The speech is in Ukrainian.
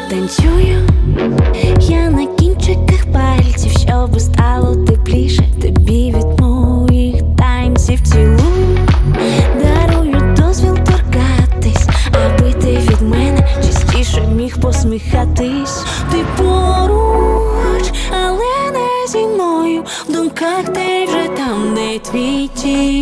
Танцюю я на кінчиках пальців, щоб стало тепліше тобі від моїх танців. Цілую, дарую дозвіл торкатись, аби ти від мене частіше міг посміхатись. Ти поруч, але не зі мною, в думках ти вже там, де твій тіл.